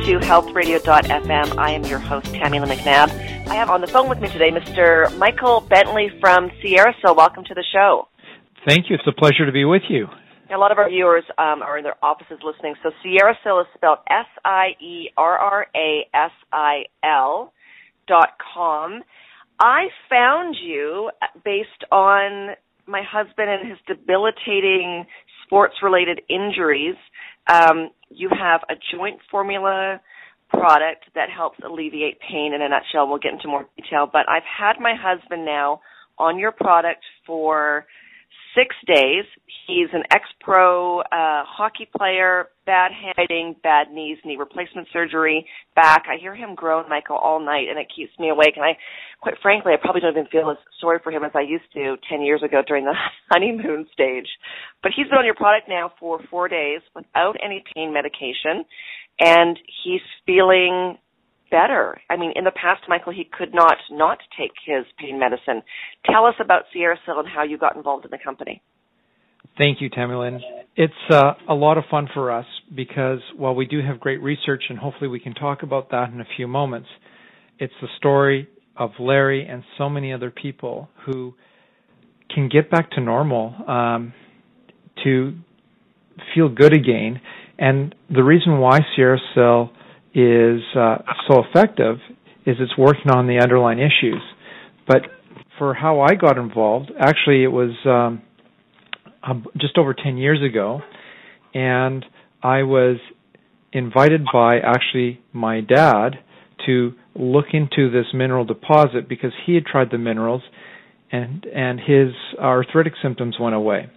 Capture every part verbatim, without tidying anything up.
to health radio dot f m. I am your host, Tammy Lynn McNabb. I have on the phone with me today Mister Michael Bentley from SierraSil. Welcome to the show. Thank you. It's a pleasure to be with you. A lot of our viewers um, are in their offices listening. So SierraSil is spelled S I E R R A S I L dot com. I found you based on my husband and his debilitating sports-related injuries. Um, you have a joint formula product that helps alleviate pain. In a nutshell, we'll get into more detail. But I've had my husband now on your product for six days. He's an ex-pro uh, hockey player, bad handwriting, bad knees, knee replacement surgery, back. I hear him groan, Michael, all night, and it keeps me awake. And I, quite frankly, I probably don't even feel as sorry for him as I used to ten years ago during the honeymoon stage. But he's been on your product now for four days without any pain medication, and he's feeling better. I mean, in the past, Michael, he could not not take his pain medicine. Tell us about SierraSil and how you got involved in the company. Thank you, Tammy Lynn. It's uh, a lot of fun for us because while we do have great research, and hopefully we can talk about that in a few moments, it's the story of Larry and so many other people who can get back to normal, um, to feel good again. And the reason why SierraSil is uh, so effective is it's working on the underlying issues. But for how I got involved, actually it was um, just over ten years ago, and I was invited by actually my dad to look into this mineral deposit because he had tried the minerals and and his arthritic symptoms went away.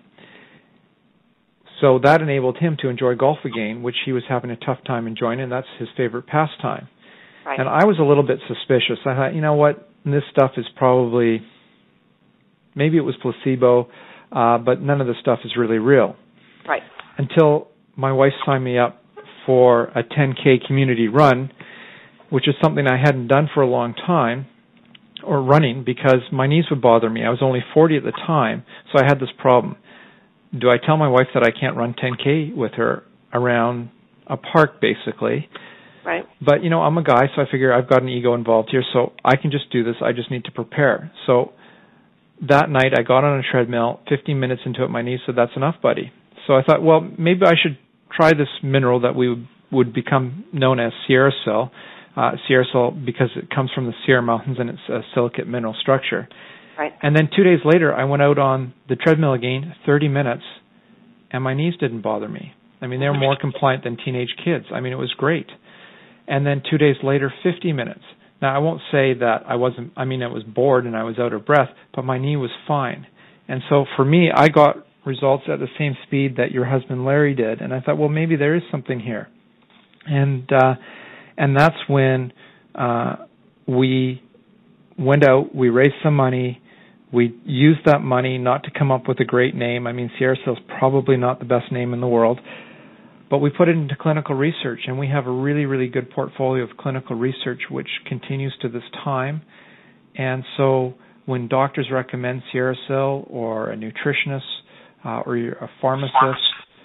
So that enabled him to enjoy golf again, which he was having a tough time enjoying, and that's his favorite pastime. Right. And I was a little bit suspicious. I thought, you know what, this stuff is probably, maybe it was placebo, uh, but none of this stuff is really real. Right. Until my wife signed me up for a ten K community run, which is something I hadn't done for a long time, or running, because my knees would bother me. I was only forty at the time, so I had this problem. Do I tell my wife that I can't run ten K with her around a park, basically? Right. But, you know, I'm a guy, so I figure I've got an ego involved here, so I can just do this. I just need to prepare. So that night I got on a treadmill. fifteen minutes into it, my niece said, "That's enough, buddy." So I thought, well, maybe I should try this mineral that we would, would become known as SierraSil. Uh, SierraSil because it comes from the Sierra Mountains and it's a silicate mineral structure. Right. And then two days later, I went out on the treadmill again, thirty minutes, and my knees didn't bother me. I mean, they were more compliant than teenage kids. I mean, it was great. And then two days later, fifty minutes. Now, I won't say that I wasn't, I mean, I was bored and I was out of breath, but my knee was fine. And so for me, I got results at the same speed that your husband Larry did. And I thought, well, maybe there is something here. And uh, and that's when uh, we went out, we raised some money. We used that money not to come up with a great name. I mean, SierraSil is probably not the best name in the world, but we put it into clinical research, and we have a really, really good portfolio of clinical research which continues to this time. And so when doctors recommend SierraSil or a nutritionist uh, or you're a pharmacist,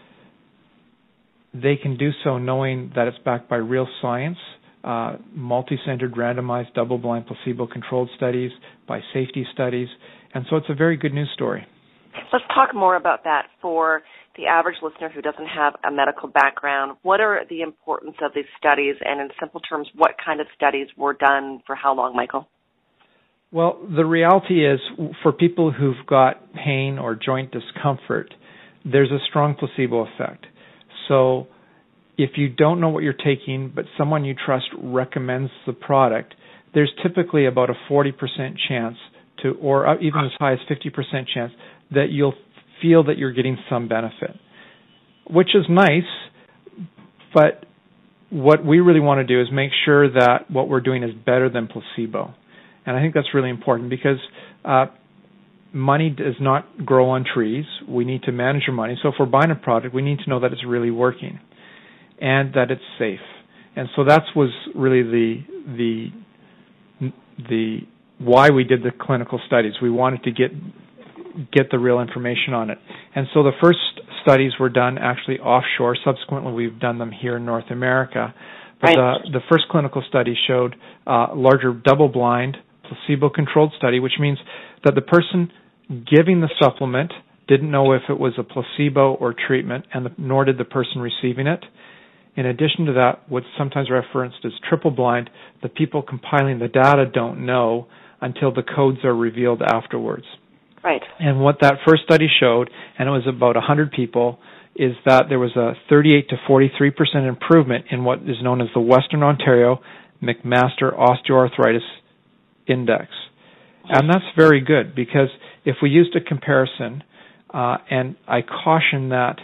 they can do so knowing that it's backed by real science, Uh, multi-centered, randomized, double-blind, placebo-controlled studies, by safety studies, and so it's a very good news story. Let's talk more about that for the average listener who doesn't have a medical background. What are the importance of these studies, and in simple terms, what kind of studies were done for how long, Michael? Well, the reality is for people who've got pain or joint discomfort, there's a strong placebo effect. So if you don't know what you're taking, but someone you trust recommends the product, there's typically about a forty percent chance to, or even as high as fifty percent chance, that you'll feel that you're getting some benefit, which is nice, but what we really want to do is make sure that what we're doing is better than placebo. And I think that's really important because uh, money does not grow on trees. We need to manage our money. So if we're buying a product, we need to know that it's really working and that it's safe. And so that was really the the the why we did the clinical studies. We wanted to get get the real information on it. And so the first studies were done actually offshore. Subsequently, we've done them here in North America. But right. the, the first clinical study showed uh, a larger double-blind, placebo-controlled study, which means that the person giving the supplement didn't know if it was a placebo or treatment, and the, nor did the person receiving it. In addition to that, what's sometimes referenced as triple-blind, the people compiling the data don't know until the codes are revealed afterwards. Right. And what that first study showed, and it was about one hundred people, is that there was a thirty-eight to forty-three percent improvement in what is known as the Western Ontario McMaster Osteoarthritis Index. And that's very good, because if we used a comparison, uh, and I caution that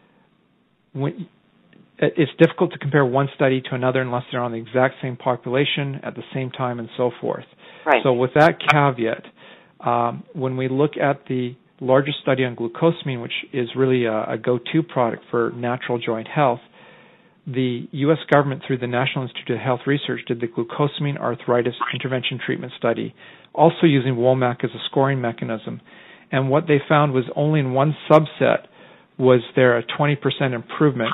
when, it's difficult to compare one study to another unless they're on the exact same population at the same time and so forth. Right. So with that caveat, um, when we look at the largest study on glucosamine, which is really a, a go-to product for natural joint health, the U S government, through the National Institute of Health Research, did the glucosamine arthritis intervention treatment study, also using WOMAC as a scoring mechanism. And what they found was only in one subset was there a twenty percent improvement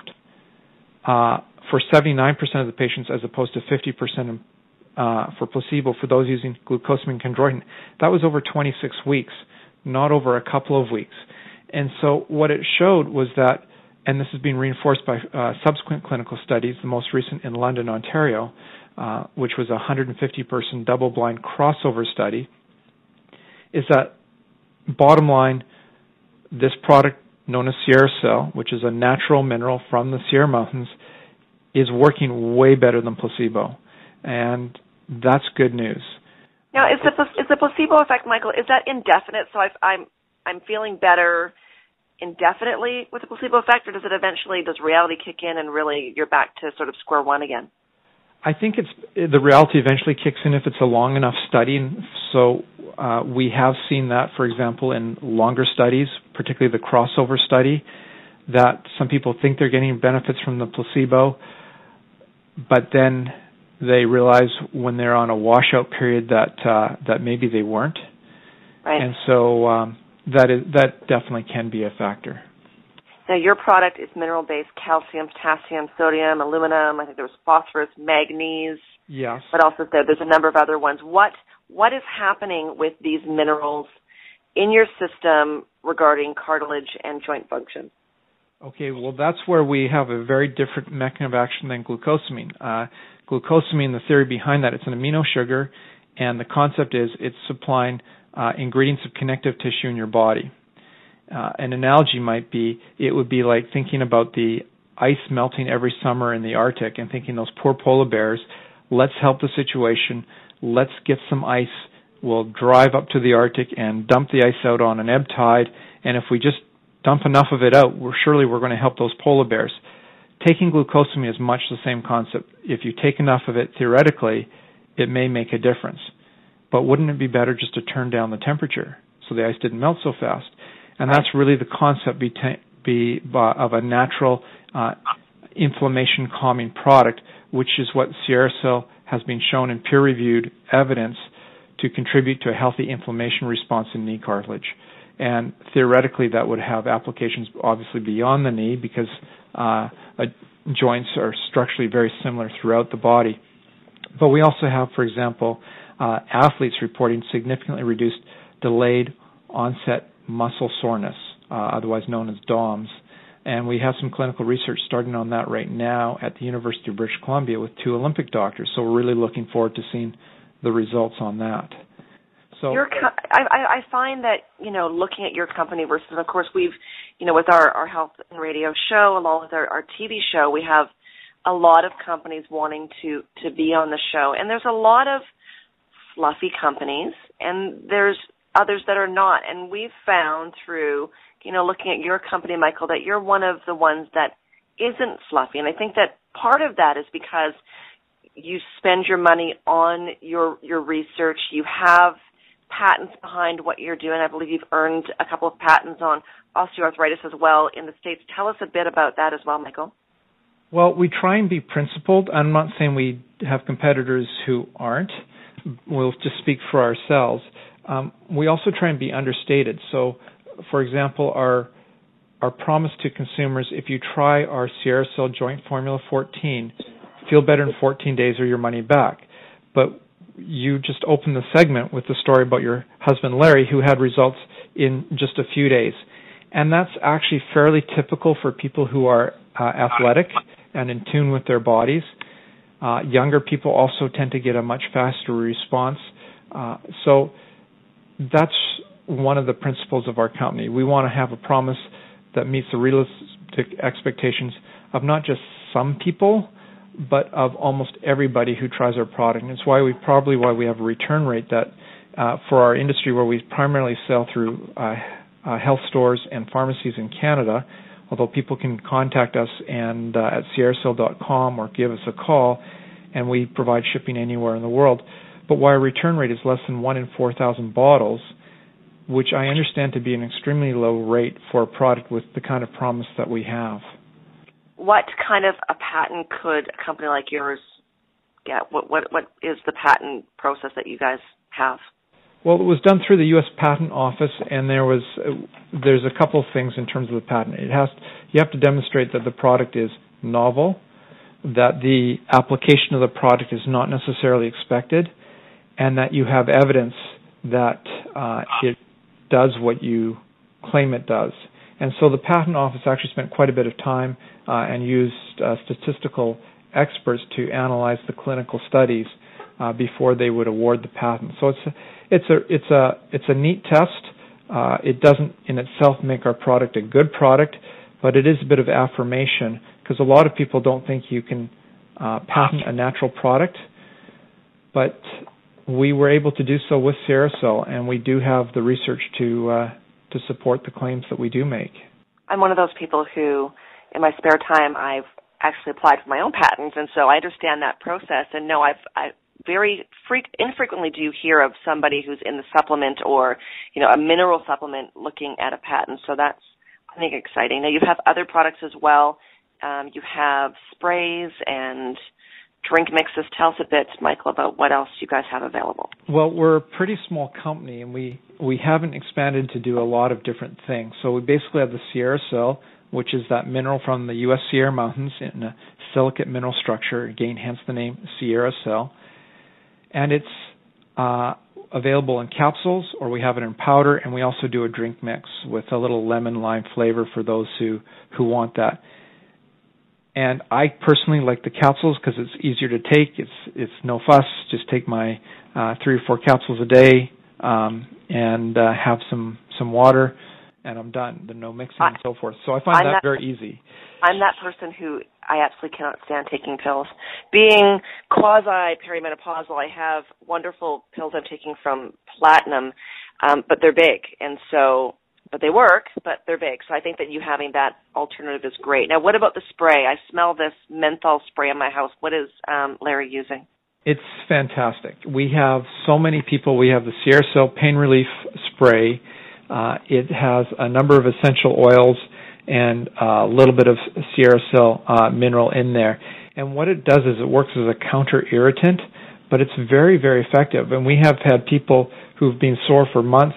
uh, for seventy-nine percent of the patients, as opposed to fifty percent uh, for placebo for those using glucosamine chondroitin. That was over twenty-six weeks, not over a couple of weeks. And so what it showed was that, and this is being reinforced by uh, subsequent clinical studies, the most recent in London, Ontario, uh, which was a one hundred fifty person double-blind crossover study, is that, bottom line, this product known as SierraSil, which is a natural mineral from the Sierra Mountains, is working way better than placebo. And that's good news. Now, is the, is the placebo effect, Michael, is that indefinite? So I've, I'm I'm feeling better indefinitely with the placebo effect, or does it eventually, does reality kick in and really you're back to sort of square one again? I think it's the reality eventually kicks in if it's a long enough study. So uh, we have seen that, for example, in longer studies, particularly the crossover study, that some people think they're getting benefits from the placebo, but then they realize when they're on a washout period that uh, that maybe they weren't. Right. And so um, that is that definitely can be a factor. Now, your product is mineral-based: calcium, potassium, sodium, aluminum. I think there was phosphorus, manganese. Yes. But also there, there's a number of other ones. What what is happening with these minerals in your system regarding cartilage and joint function? Okay, well, that's where we have a very different mechanism of action than glucosamine. Uh, glucosamine, the theory behind that, it's an amino sugar, and the concept is it's supplying uh, ingredients of connective tissue in your body. Uh, an analogy might be, it would be like thinking about the ice melting every summer in the Arctic and thinking those poor polar bears, let's help the situation, let's get some ice, we'll drive up to the Arctic and dump the ice out on an ebb tide, and if we just dump enough of it out, we're, surely we're going to help those polar bears. Taking glucosamine is much the same concept. If you take enough of it, theoretically, it may make a difference. But wouldn't it be better just to turn down the temperature so the ice didn't melt so fast? And that's really the concept be, be, of a natural uh, inflammation-calming product, which is what SierraSil has been shown in peer-reviewed evidence to contribute to a healthy inflammation response in knee cartilage. And theoretically, that would have applications obviously beyond the knee because uh, uh, joints are structurally very similar throughout the body. But we also have, for example, uh, athletes reporting significantly reduced delayed onset muscle soreness, uh, otherwise known as D O M S. And we have some clinical research starting on that right now at the University of British Columbia with two Olympic doctors. So we're really looking forward to seeing the results on that. So your co- I, I find that, you know, looking at your company versus, and of course, we've, you know, with our, our health and radio show, along with our, our T V show, we have a lot of companies wanting to, to be on the show. And there's a lot of fluffy companies, and there's others that are not. And we've found through, you know, looking at your company, Michael, that you're one of the ones that isn't fluffy. And I think that part of that is because you spend your money on your your research. You have patents behind what you're doing. I believe you've earned a couple of patents on osteoarthritis as well in the States. Tell us a bit about that as well, Michael. Well, we try and be principled. I'm not saying we have competitors who aren't. We'll just speak for ourselves. Um, we also try and be understated. So, for example, our our promise to consumers, if you try our SierraSil Joint Formula fourteen feel better in fourteen days or your money back. But you just opened the segment with the story about your husband, Larry, who had results in just a few days. And that's actually fairly typical for people who are uh, athletic and in tune with their bodies. Uh, younger people also tend to get a much faster response. Uh, so that's one of the principles of our company. We want to have a promise that meets the realistic expectations of not just some people, but of almost everybody who tries our product. And it's why we probably why we have a return rate that uh, for our industry, where we primarily sell through uh, uh, health stores and pharmacies in Canada, although people can contact us and uh, at sierracell dot com or give us a call, and we provide shipping anywhere in the world. But why our return rate is less than one in four thousand bottles, which I understand to be an extremely low rate for a product with the kind of promise that we have. What kind of a patent could a company like yours get? What what what is the patent process that you guys have? Well, it was done through the U S Patent Office, and there was uh, there's a couple of things in terms of the patent. It has you have to demonstrate that the product is novel, that the application of the product is not necessarily expected, and that you have evidence that uh, it does what you claim it does. And so the Patent Office actually spent quite a bit of time uh, and used uh, statistical experts to analyze the clinical studies uh, before they would award the patent. So it's a, it's a it's a it's a neat test. Uh, it doesn't in itself make our product a good product, but it is a bit of affirmation, because a lot of people don't think you can uh, patent a natural product. But we were able to do so with SierraCell, and we do have the research to uh, to support the claims that we do make. I'm one of those people who, in my spare time, I've actually applied for my own patents, and so I understand that process. And no, I've I very freak, infrequently do you hear of somebody who's in the supplement or, you know, a mineral supplement looking at a patent. So that's, I think, exciting. Now, you have other products as well. Um, you have sprays and drink mixes. Tell us a bit, Michael, about what else you guys have available. Well, we're a pretty small company, and we, we haven't expanded to do a lot of different things. So we basically have the SierraCell, which is that mineral from the U S Sierra Mountains in a silicate mineral structure, again, hence the name SierraCell. And it's uh, available in capsules, or we have it in powder, and we also do a drink mix with a little lemon lime flavor for those who, who want that. And I personally like the capsules because it's easier to take. It's it's no fuss. Just take my uh, three or four capsules a day um, and uh, have some, some water, and I'm done. There's no mixing I, and so forth. So I find that, that very easy. I'm that person who I absolutely cannot stand taking pills. Being quasi-perimenopausal, I have wonderful pills I'm taking from Platinum, um, but they're big, and so... But they work, but they're big. So I think that you having that alternative is great. Now, what about the spray? I smell this menthol spray in my house. What is um, Larry using? It's fantastic. We have so many people. We have the SierraCell Pain Relief Spray. Uh, it has a number of essential oils and a little bit of SierraCell uh, mineral in there. And what it does is it works as a counter-irritant, but it's very, very effective. And we have had people who've been sore for months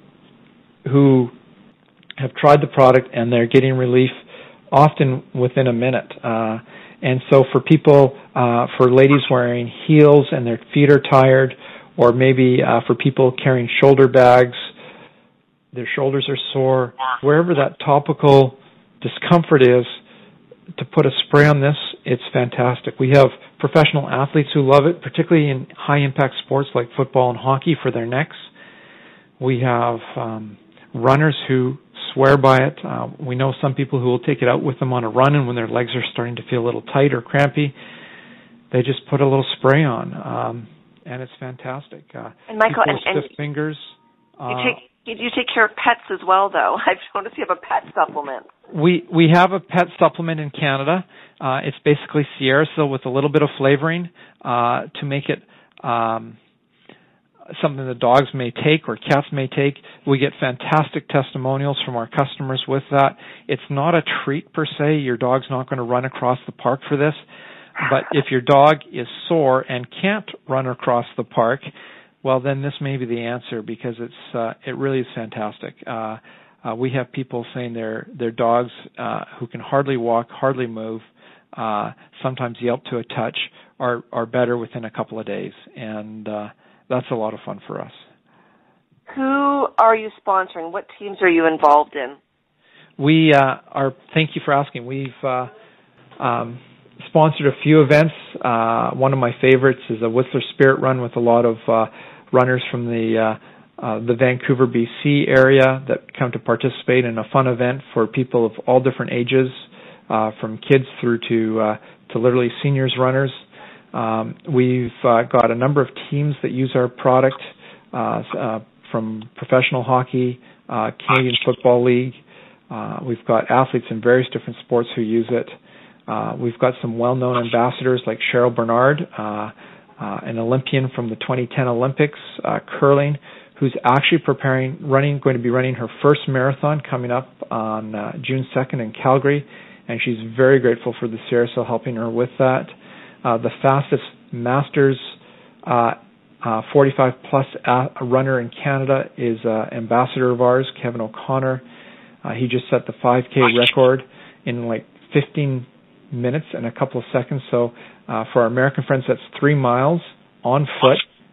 who have tried the product, and they're getting relief often within a minute. Uh, and so for people, uh, for ladies wearing heels and their feet are tired, or maybe uh, for people carrying shoulder bags, their shoulders are sore, wherever that topical discomfort is, to put a spray on this, it's fantastic. We have professional athletes who love it, particularly in high-impact sports like football and hockey for their necks. We have um, runners who swear by it. Uh, we know some people who will take it out with them on a run, and when their legs are starting to feel a little tight or crampy, they just put a little spray on, um, and it's fantastic. Uh, and Michael, and, and stiff fingers. You uh, take you, you take care of pets as well, though. I've noticed you have a pet supplement. We we have a pet supplement in Canada. Uh, it's basically SierraCell with a little bit of flavoring uh, to make it Um, something the dogs may take or cats may take. We get fantastic testimonials from our customers with that. It's not a treat per se. Your dog's not going to run across the park for this. But if your dog is sore and can't run across the park, well, then this may be the answer, because it's uh, it really is fantastic. Uh, uh, we have people saying their their dogs uh, who can hardly walk, hardly move, uh, sometimes Yelp to a touch, are, are better within a couple of days. And uh, that's a lot of fun for us. Who are you sponsoring? What teams are you involved in? We uh, are, thank you for asking. We've uh, um, sponsored a few events. Uh, one of my favorites is a Whistler Spirit Run with a lot of uh, runners from the uh, uh, the Vancouver, B C area that come to participate in a fun event for people of all different ages, uh, from kids through to uh, to literally seniors runners. Um, we've uh, got a number of teams that use our product, uh, uh, from professional hockey, uh, Canadian Football League. Uh, we've got athletes in various different sports who use it. Uh, we've got some well-known ambassadors like Cheryl Bernard, uh, uh, an Olympian from the twenty ten Olympics, uh, curling, who's actually preparing, running, going to be running her first marathon coming up on uh, June second in Calgary, and she's very grateful for the Sierracell helping her with that. Uh, the fastest Masters uh, uh, forty-five plus a runner in Canada is uh, ambassador of ours, Kevin O'Connor. Uh, he just set the five K record in like fifteen minutes and a couple of seconds. So uh, for our American friends, that's three miles on foot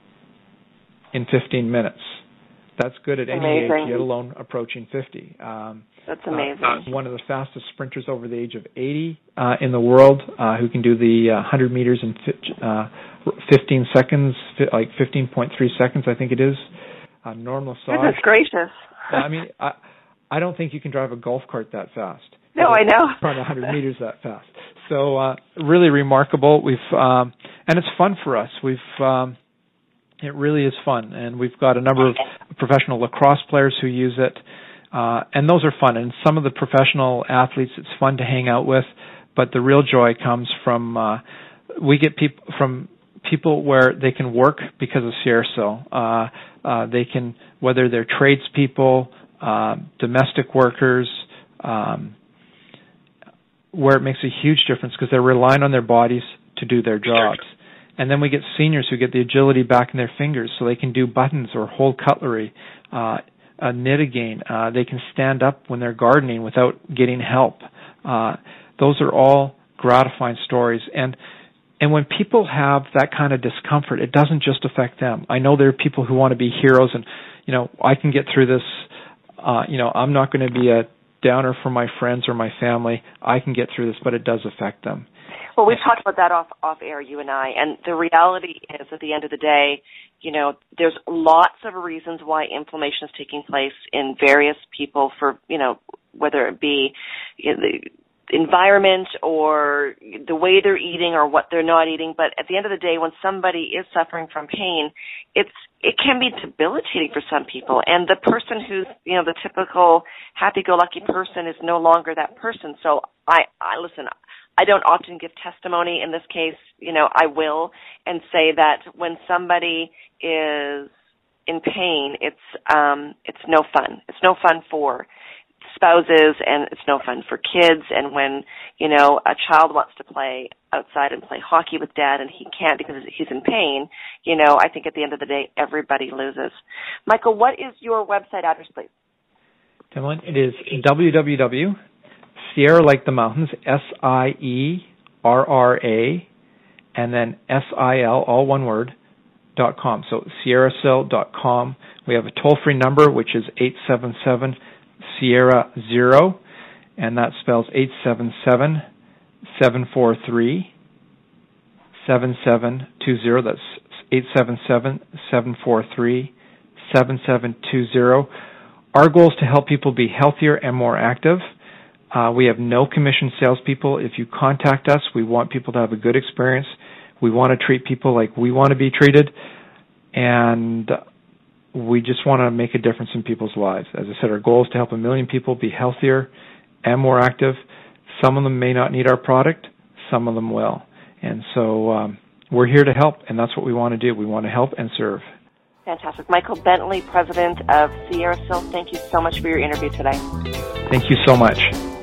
in fifteen minutes. That's good at any amazing. age, let alone approaching fifty. Um, That's amazing. Uh, one of the fastest sprinters over the age of eighty uh, in the world, uh, who can do the uh, one hundred meters in uh, fifteen seconds, like fifteen point three seconds, I think it is. Uh, Norm Lesage. Goodness gracious. I mean, I, I don't think you can drive a golf cart that fast. No, I know. Run one hundred meters that fast. So uh, really remarkable. We've um, and it's fun for us. We've um, it really is fun, and we've got a number of professional lacrosse players who use it, uh, and those are fun. And some of the professional athletes, it's fun to hang out with, but the real joy comes from uh, we get people from people where they can work because of Sierracell. Uh, uh, they can, whether they're tradespeople, uh, domestic workers, um, where it makes a huge difference because they're relying on their bodies to do their jobs. And then we get seniors who get the agility back in their fingers so they can do buttons or hold cutlery, uh, uh, knit again. Uh, they can stand up when they're gardening without getting help. Uh, those are all gratifying stories. And and when people have that kind of discomfort, it doesn't just affect them. I know there are people who want to be heroes and, you know, I can get through this. Uh, you know, I'm not going to be a downer for my friends or my family. I can get through this, but it does affect them. Well, we've talked about that off off air, you and I, and the reality is at the end of the day, you know, there's lots of reasons why inflammation is taking place in various people for, you know, whether it be you know, the environment or the way they're eating or what they're not eating. But at the end of the day, when somebody is suffering from pain, it's it can be debilitating for some people. And the person who's, you know, the typical happy-go-lucky person is no longer that person. So I, I listen, I don't often give testimony in this case. You know, I will and say that when somebody is in pain, it's um, it's no fun. It's no fun for spouses, and it's no fun for kids. And when, you know, a child wants to play outside and play hockey with dad and he can't because he's in pain, you know, I think at the end of the day, everybody loses. Michael, what is your website address, please? Timlin, it is w w w dot Sierra like the mountains, S I E R R A, and then S I L, all one word, dot com. So sierracell dot com. We have a toll-free number, which is eight seven seven Sierra zero, and that spells eight seven seven, seven four three, seven seven two zero. That's eight seven seven, seven four three, seven seven two zero. Our goal is to help people be healthier and more active. Uh, we have no commission salespeople. If you contact us, we want people to have a good experience. We want to treat people like we want to be treated, and we just want to make a difference in people's lives. As I said, our goal is to help a million people be healthier and more active. Some of them may not need our product. Some of them will. And so um, we're here to help, and that's what we want to do. We want to help and serve. Fantastic. Michael Bentley, president of Sierracell, thank you so much for your interview today. Thank you so much.